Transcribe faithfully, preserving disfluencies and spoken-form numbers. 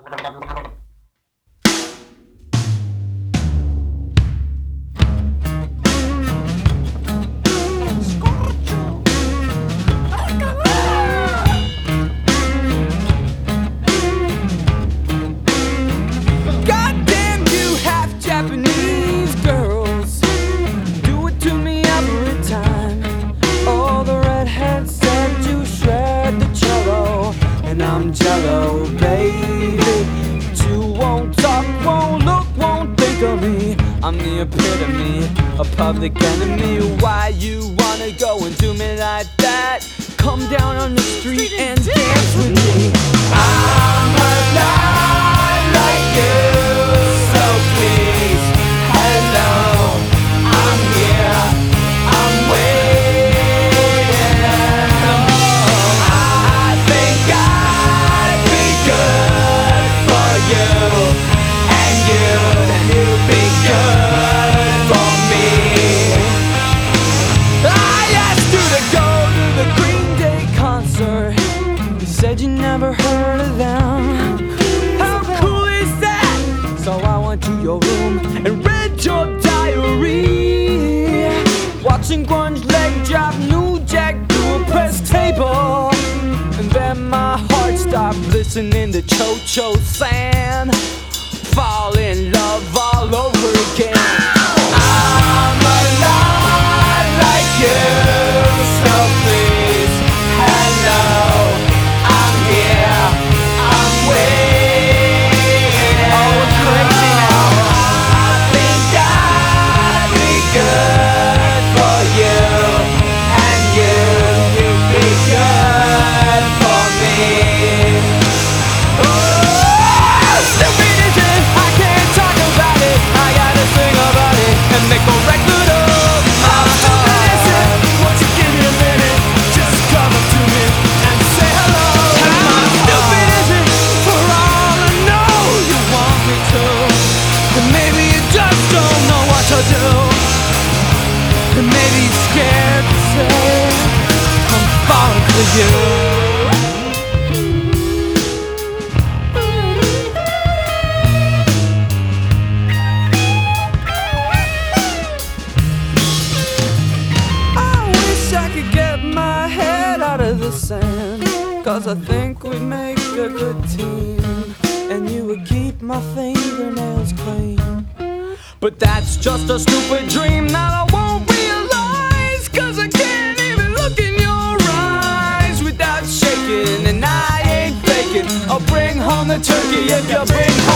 Goddamn you half Japanese girls, do it to me every time. Oh, the redhead said you shred the cello, and I'm jello, baby. You won't talk, won't look, won't think of me. I'm the epitome, a public enemy. Why you wanna go and do me like that? Come down on the street and dance with me. I'm alive like you, so please, hello, I'm here, I'm waiting. Oh, I think I'd be good for you, and you'd be good for me. I asked you to go to the Green Day concert. You said you never heard of them. How cool is that? So I went to your room and read your diary, watching grunge leg drop New Jack to a press table. And then my heart stopped listening to Cho Cho San, fall in love all over again. I'm alive like you, so please, hello, I'm here, I'm waiting. Oh, it's crazy now. I think I'd be good for you, and you, you'd be good for me. Oh, stupid is it? I can't talk about it. I gotta sing about it and make a record of my heart. Won't you give me a minute? Just come up to me and say hello. How stupid is it? For all I know, you want me to, and maybe you just don't know what to do, and maybe you're scared to say I'm falling for you. Sand, cause I think we'd make a good team, and you would keep my fingernails clean. But that's just a stupid dream that I won't realize, cause I can't even look in your eyes without shaking, and I ain't faking. I'll bring home the turkey if you bring